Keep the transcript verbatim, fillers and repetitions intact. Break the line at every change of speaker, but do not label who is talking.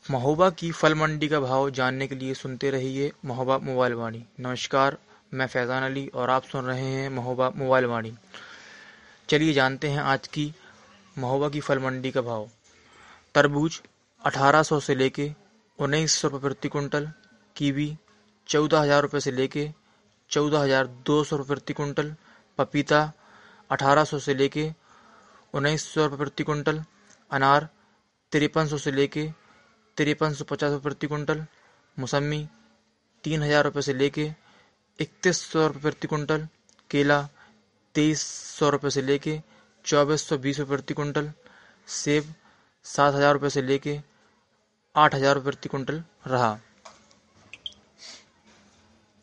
महोबा की फल मंडी का भाव जानने के लिए सुनते रहिए महोबा मोबाइल वाणी। नमस्कार, मैं फैजान अली और आप सुन रहे हैं महोबा मोबाइल वाणी। चलिए जानते हैं आज की महोबा की फल मंडी का भाव। तरबूज अठारह सौ से लेके उन्नीस सौ रुपये प्रति कुंटल, कीवी चौदह हजार रुपये से लेके चौदह हजार दो सौ रुपये प्रति कुंटल, पपीता अठारह सौ से लेके उन्नीस सौ रुपये प्रति कुंटल, अनार तिरपन सौ से लेके तिरपन सौ पचास रुपये प्रति कुंटल, मौसमी तीन हजार रुपये से लेके इकतीस सौ रुपये प्रति कुंटल, केला तेईस सौ रुपये से लेके चौबीस सौ बीस रुपये प्रति कुंटल, सेब सात हजार रुपये से लेके आठ हजार रुपये प्रति कुंटल रहा।